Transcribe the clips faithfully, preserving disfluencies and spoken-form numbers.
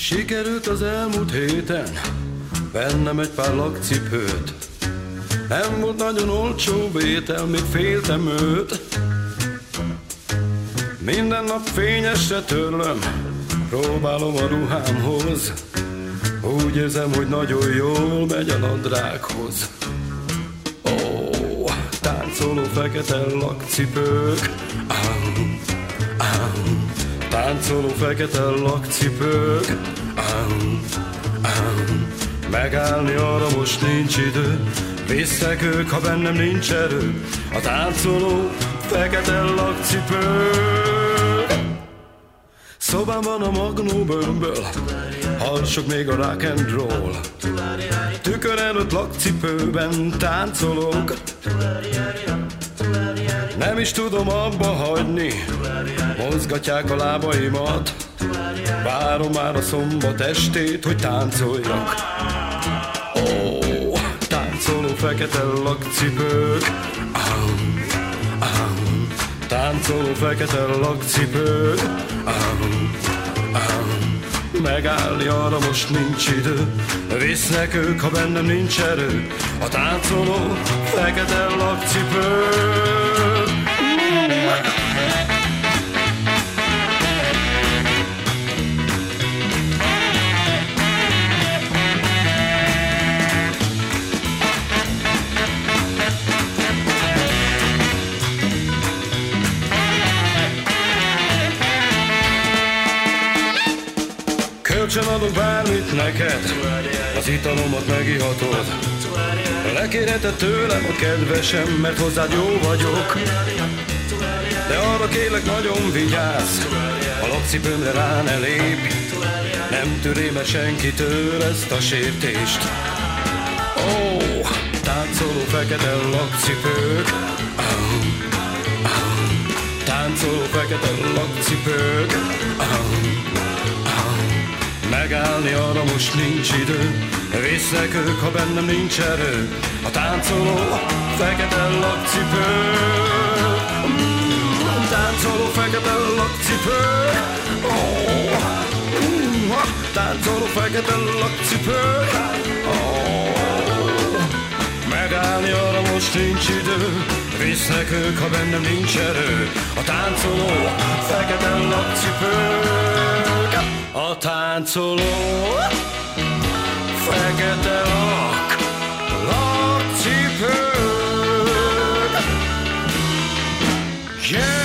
Sikerült az elmúlt héten vennem egy pár lakcipőt. Nem volt nagyon olcsó étel, még féltem őt. Minden nap fényesre törlöm, próbálom a ruhámhoz. Úgy érzem, hogy nagyon jól megy a nadrághoz. Ó, táncoló fekete lakcipők, áh, áh. Táncoló fekete lakcipők, áh, áh. Megállni arra most nincs idő, visznek ők, ha bennem nincs erő. A táncoló fekete lakcipők. Szobámban a magnó bőmből hallsok még a rock and roll. Tükör előtt lakcipőben táncolok. Nem is tudom abba hagyni, mozgatják a lábaimat. Várom már a szombat estét, hogy táncoljak. Ó, táncoló fekete lakcipők, áh, áh. Táncoló fekete lakcipők, áh, áh. Megállni arra most nincs idő, visznek ők, ha bennem nincs erő. A táncoló fekete lakcipők. Kölcsön adok bármit neked, az italomat megihatod. Lekérheted tőlem a kedvesem, mert hozzád jó vagyok. De arra kérlek, nagyon vigyázz, a lakcipőmre rá ne lépj. Nem törém el senkitől ezt a sértést. Ó, táncoló fekete lakcipők, áh, áh. Táncoló fekete lakcipők, áh. Megállni arra most nincs idő, visznek ők, ha bennem nincs erő. A táncoló fekete lakcipők, mm, táncoló fekete lakcipők, oh, mm, táncoló fekete lakcipők, oh. Megállni arra most nincs idő, visznek ők, ha bennem nincs erő. A táncoló fekete lakcipők. A táncoló fekete lak, lakcipők. Yeah!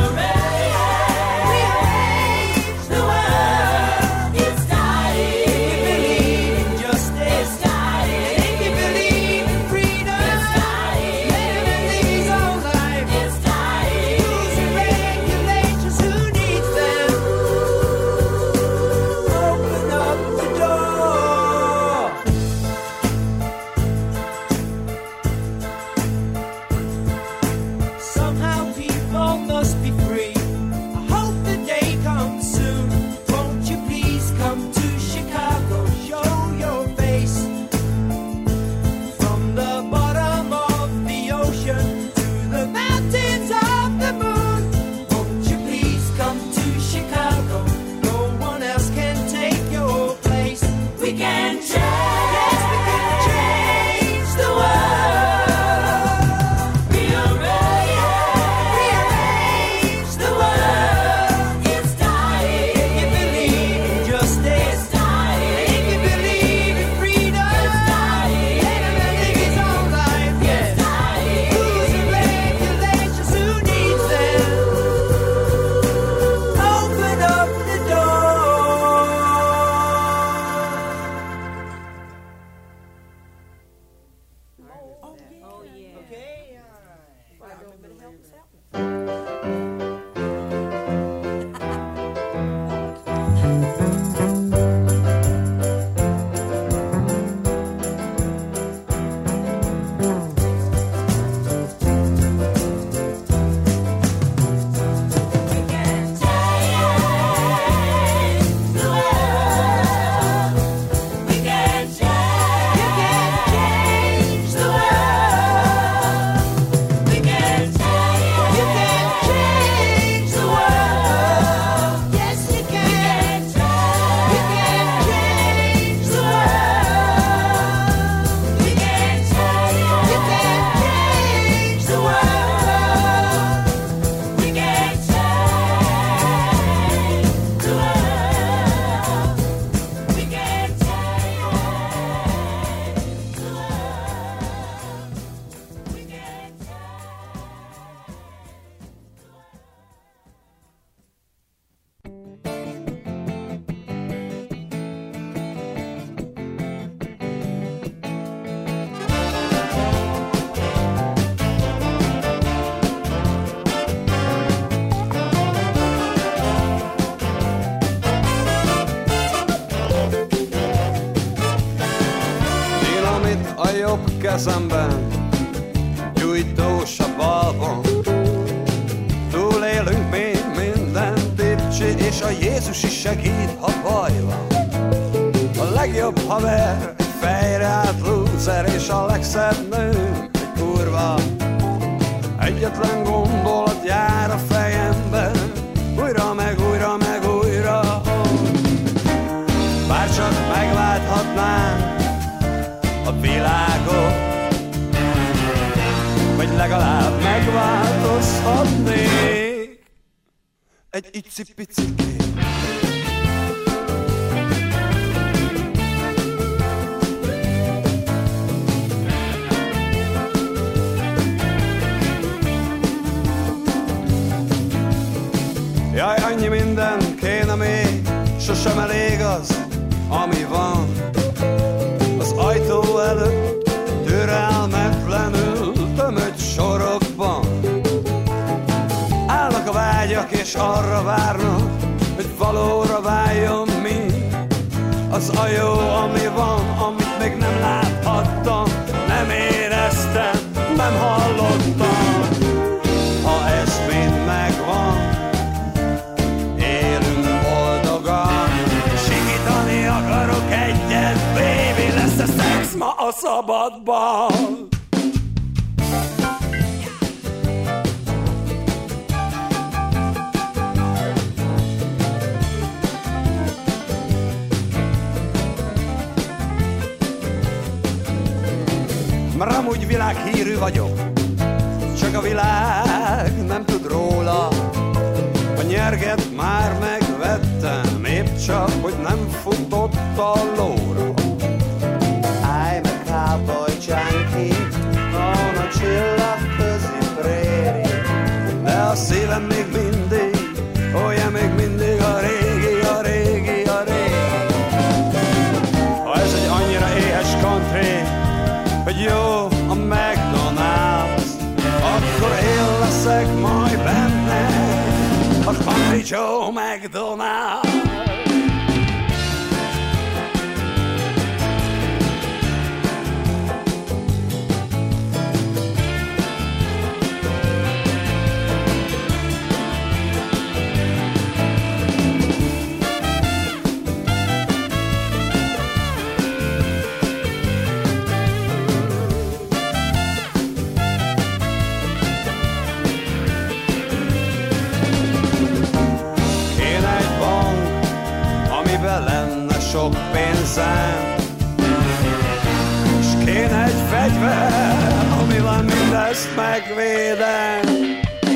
We are kezemben, gyújtós a balban. Túlélünk még mindent, Dipcsi, és a Jézus is segít, ha baj van. A legjobb haver, egy fejre át lúzer, és a legszebb nő, egy kurva. Egyetlen gondolat jár a fejembe, újra meg újra meg újra. Bárcsak megválthatnám a világot, vagy legalább megváltozhatnék egy icipicikét. Jaj, annyi minden kéne még, sosem elég az, ami van. Az ajtó előtt türelmetlenül tömött sorokban állnak a vágyak, és arra várnak, hogy valóra váljon mi. Az a jó, ami van, amit még nem láthattam, nem éreztem, nem hallottam. Ha ez mind megvan, akarok egyet, baby, lesz a szex ma a szabadban. Mert amúgy világhírű vagyok, csak a világ nem tud róla. A nyerget már megvettem, épp csak, hogy nem futott a lóra. I'm a cowboy junkie on a csillagközi préri, de a szívem még mindig, olyan még mindig a régi, a régi, a régi. Ha ez egy annyira éhes country, hogy jó a McDonald's, akkor én leszek majd benne a Country Joe McDonald. Sok pénzem, és kéne egy fegyver, amivel mindezt megvédem.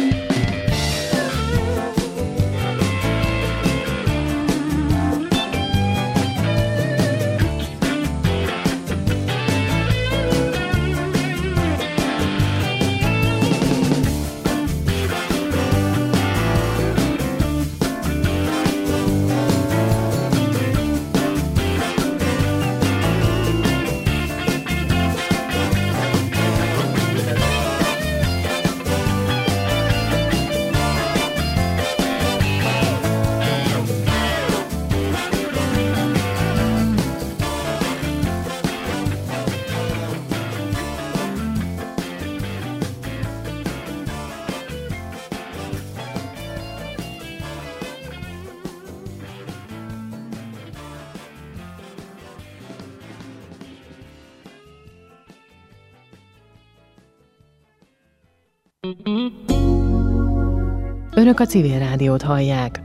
Önök a Civil Rádiót hallják.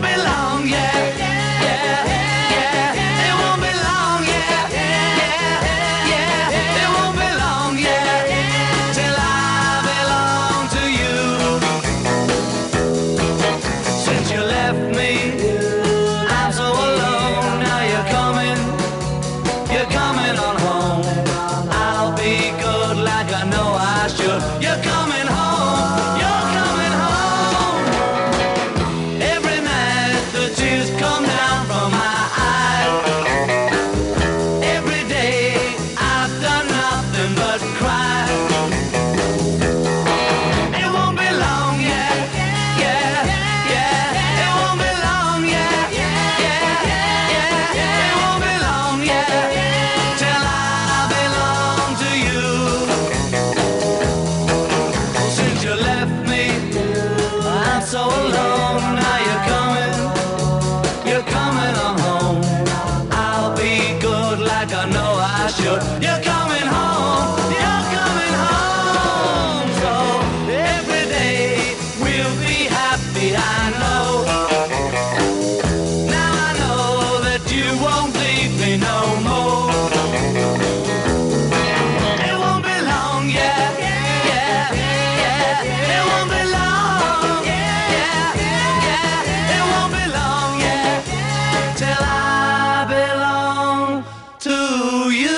Yeah. but you're coming home, you're coming home. So every day we'll be happy, I know. Now I know that you won't leave me no more. It won't be long, yeah, yeah, yeah. It won't be long, yeah, yeah. It won't be long, yeah, till I belong to you.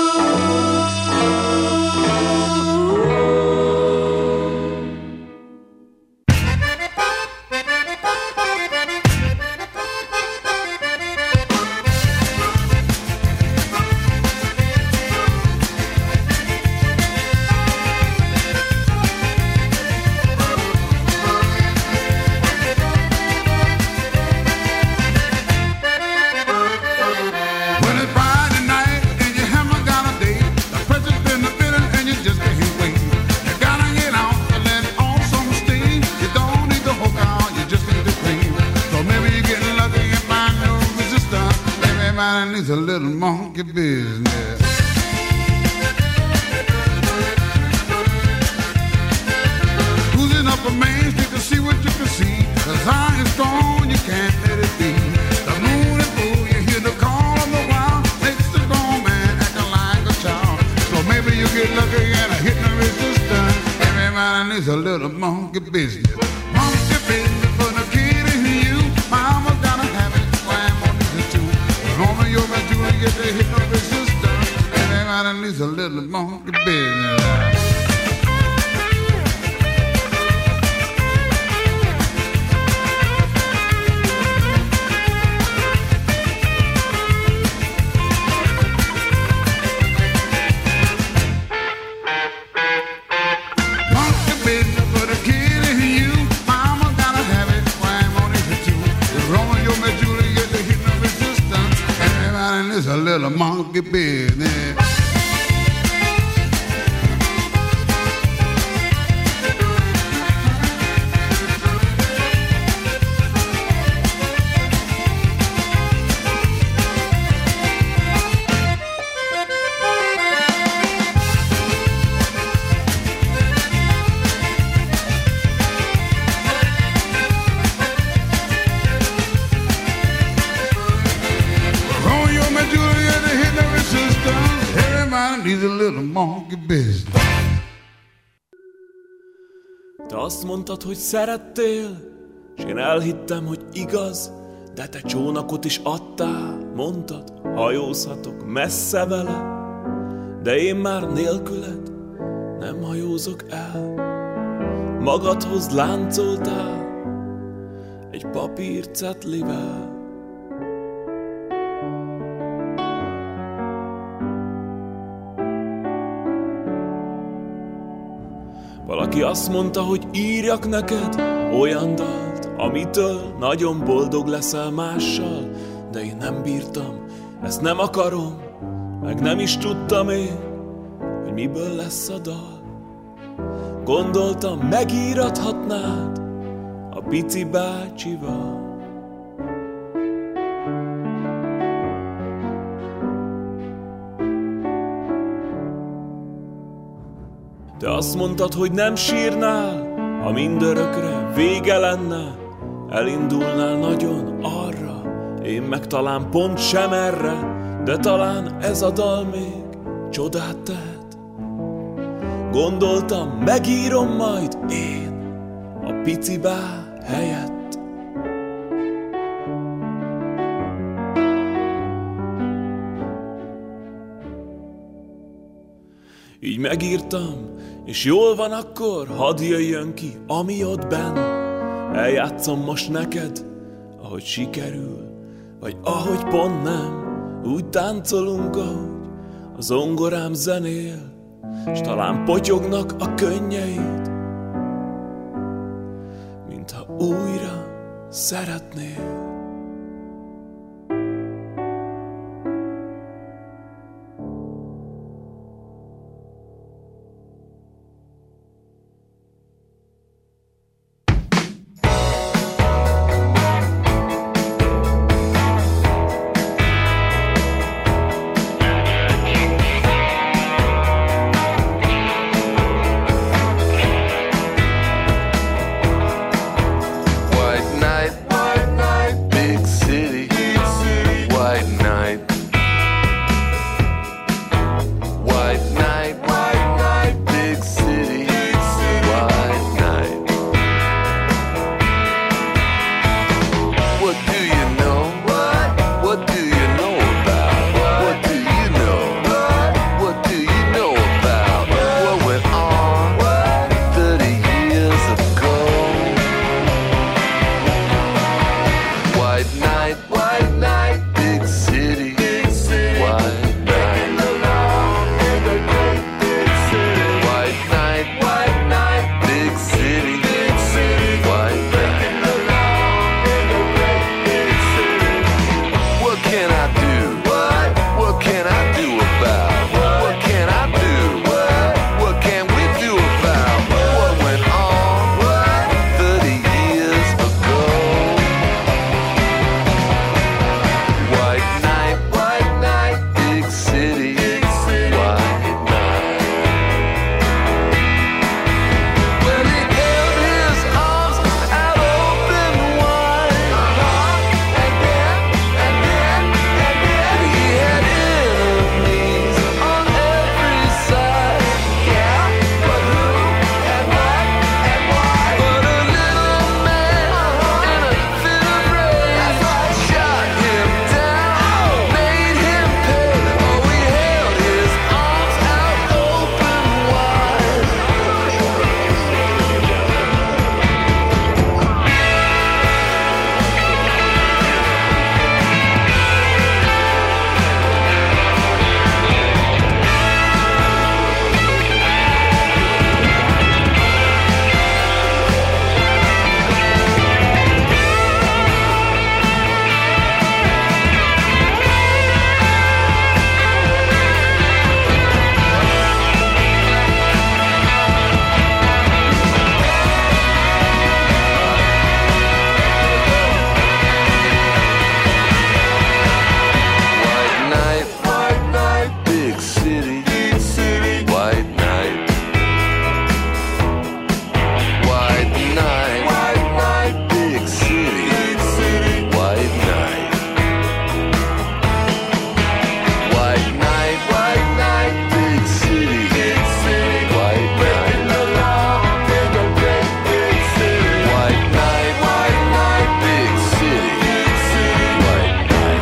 When it's Friday night and you haven't got a date, the pressure's in the building and you just can't wait. You gotta get out and let off some steam. You don't need to hook out, you just need to clean. So maybe you get lucky and find no resistance. Everybody needs a little monkey business. Cruising up a main street to see what you can see. The sign is strong, you can't let it be. The moon is full, you hear the call of the wild. Makes the grown man acting like a child. So maybe you get lucky and a hit no resistance. Everybody needs a little monkey business. Monkey business for the kid in you. Mama gotta have it, grandma needs it too. Romeo and Juliet, they hit no resistance. Everybody needs a little monkey business. Monkey business for the kid in you. Mama gotta have it, grandma needs it too. The Romeo and Juliet, they hit no resistance. Everybody needs a little monkey business. Romeo and Juliet, they hit no resistance. Everybody needs a little monkey business. Te azt mondtad, hogy szerettél, s én elhittem, hogy igaz, de te csónakot is adtál, mondtad, hajózhatok messze vele, de én már nélküled nem hajózok el. Magadhoz láncoltál egy papírcetlivel. Valaki azt mondta, hogy írjak neked olyan dalt, amitől nagyon boldog leszel mással, de én nem bírtam, ezt nem akarom, meg nem is tudtam én, hogy miből lesz a dal. Gondoltam, megírathatnád a pici bácsival. Te azt mondtad, hogy nem sírnál, ha mindörökre vége lenne, elindulnál nagyon arra, én meg talán pont sem erre, de talán ez a dal még csodát tehet. Gondoltam, megírom majd én a pici bá helyett. Így megírtam, és jól van akkor, hadd jöjjön ki, ami ott benn. Eljátszom most neked, ahogy sikerül, vagy ahogy pont nem. Úgy táncolunk, ahogy a zongorám zenél, s talán potyognak a könnyeid, mintha újra szeretnél. night. White night, white night, big city, big city, white night. What do you know? What? What do you know about? What do you know? What? What do you know about what went on thirty years ago? White night, white night, big city, big city, white night. White night, white night, big city, big city, white night. What can I do? What? What can I do about? What can I do? What? What can we do about what went on thirty years ago? White night, white night, big city, big city, white night. When he held his arms out open wide, and then, and then, and then he had enemies on every side. Yeah, but who and what and why? But a little man in a fit of rage shot him down, made him pay. Oh, he held his arms out open wide. White night, white night, big city, big city, white night. White night, white night, big city, big city, white night. White night, white night, big city, big city, white night. White night, white night, big city, big city, white night.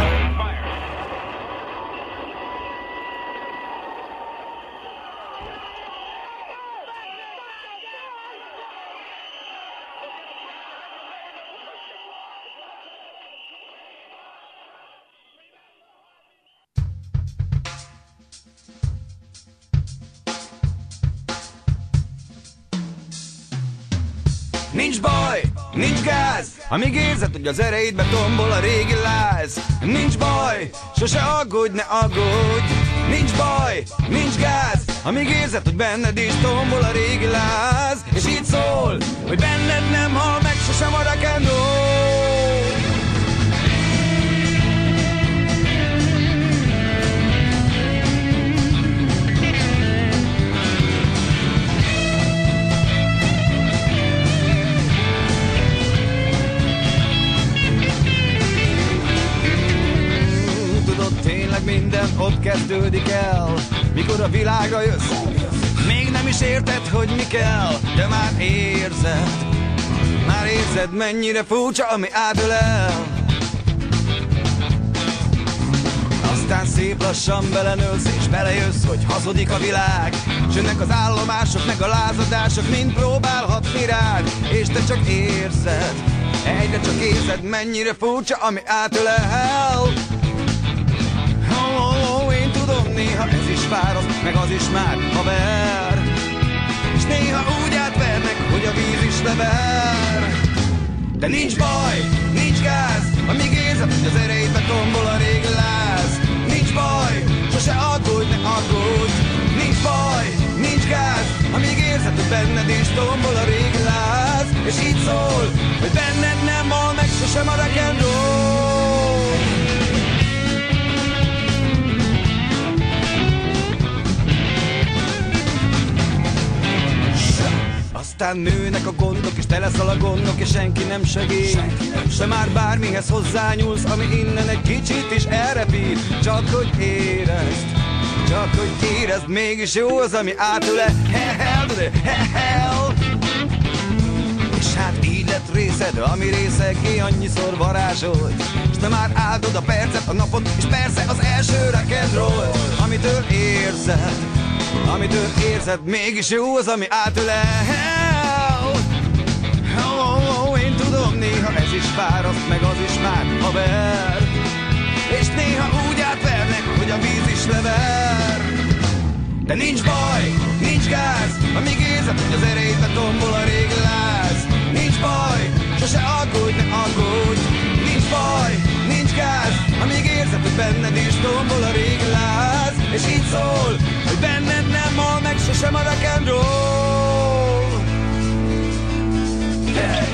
Nincs baj, nincs gáz, amíg érzed, hogy az ereidbe tombol a régi láz. Nincs baj, sose aggódj, ne aggódj. Nincs baj, nincs gáz, amíg érzed, hogy benned is tombol a régi láz. És így szól, hogy benned nem hal meg sosem a rock and roll. Tudod, tényleg minden ott kezdődik el, mikor a világra jössz. Még nem is érted, hogy mi kell, de már érzed. Már érzed, mennyire furcsa, ami átölel. Aztán szép lassan belenőlsz, és belejössz, hogy hazudik a világ. S jönnek az állomások, meg a lázadások, mind próbálhatni rád. És te csak érzed, egyre csak érzed, mennyire furcsa, ami átölel. Oh, oh, oh, én tudom, néha ez is fáraszt, meg az is már haver. És néha úgy átvernek, hogy a víz is lever. De nincs baj, nincs gáz, amíg érzed, hogy az ereidbe tombol a régi láz. Nincs baj, sose aggódj, ne aggódj. Nincs baj, nincs gáz, amíg érzed, hogy benned is tombol a régi láz. És így szól, hogy benned nem hal meg sosem a rock and roll. Aztán nőnek a gondok, és te leszel a gondok, és senki nem segít. Se már bármihez hozzányúlsz, ami innen egy kicsit is elrepít. Csak hogy érezd, csak hogy érezd, mégis jó az, ami átüle. Hell, hell. És hát így lett részed, ami részeké annyiszor varázsolt. És te már áldod a percet, a napot, és persze az első rock'n'roll. Amitől érzed, amitől érzed, mégis jó az, ami átölel. Oh, oh, oh, én tudom, néha ez is fáraszt, meg az is már haver. És néha úgy átvernek, hogy a víz is lever. De nincs baj, nincs gáz, amíg érzed, hogy az erejébe tombol a régi láz. Nincs baj, sose aggódj, ne aggódj. Nincs baj, nincs gáz, amíg érzed, hogy benned is tombol a régi láz. És így szól, hogy benned nem hal meg sosem a rock'n'roll. Hey!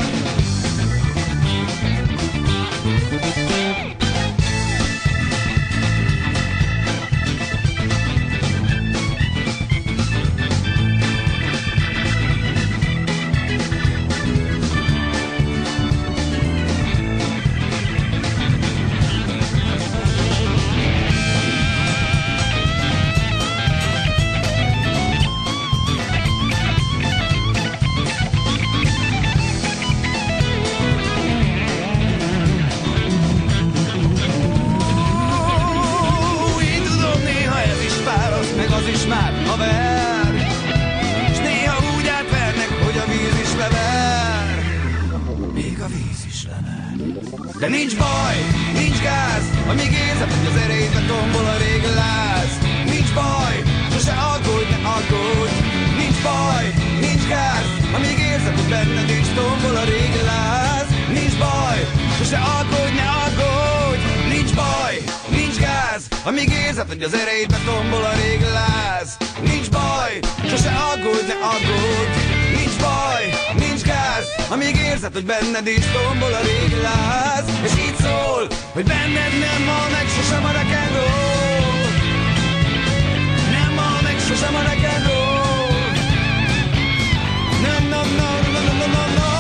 De nincs baj, nincs gáz, amíg érzed, hogy az erejébe tombol a régi láz. Nincs baj, sose aggódj, ne aggódj. Nincs baj, nincs gáz, amíg érzed, hogy benned is tombol a régi láz. Nincs baj, sose aggódj, ne aggódj. Nincs baj, nincs gáz, amíg érzed, hogy az erejébe tombol a régi láz. Nincs baj, sose aggódj, ne aggódj. Nincs baj, nincs gáz, amíg érzed, hogy benned is tombol a régi láz. És így szól, hogy benned nem hal meg sosem a rock'n'roll. Nem hal meg sosem a rock'n'roll. No, no, no, no, no, no, no, no.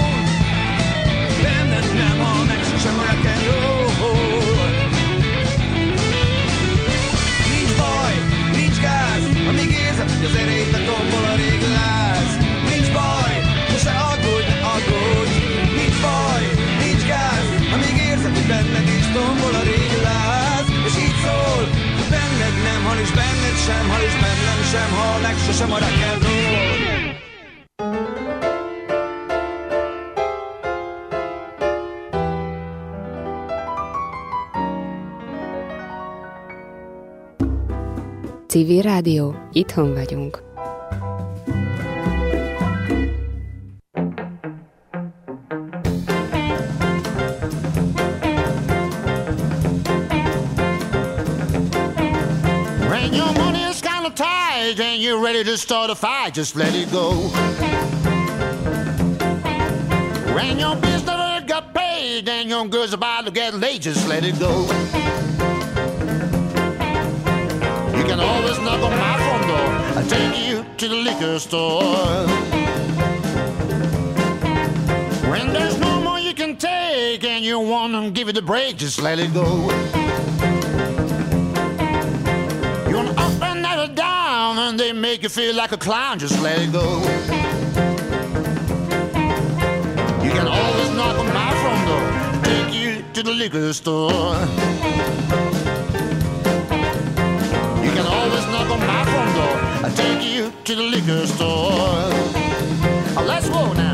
Benned nem hal meg sosem a rock'n'roll. Nincs baj, nincs gáz, amíg érzed, hogy az erejébe tombol a régi láz. Nincs baj, sose aggódj, ne aggódj. Nincs baj, nincs gáz, amíg érzed, hogy benned is tombol a régi láz. És így szól, hogy benned nem hal, és benned sem hal, és bennem sem hal meg sosem a rock'n'roll. Civil Rádió, itthon vagyunk. When your money is kind of tight and you're ready to start a fight, just let it go. When your business got paid and your girl's about to get late, just let it go. You can always knock on my front door, I'll take you to the liquor store. When there's no more you can take and you want to give it a break, just let it go. You want up and never down and they make you feel like a clown, just let it go. You can always knock on my front door, take you to the liquor store. You can always knock on my front door, I'll take you to the liquor store. Oh, let's go now.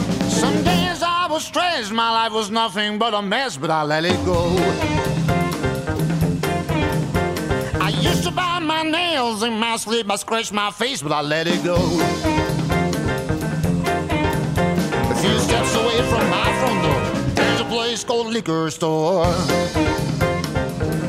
My life was nothing but a mess, but I let it go. bite my nails in my sleep. I scratch my face, but I let it go. A few steps away from my front door, there's a place called liquor store.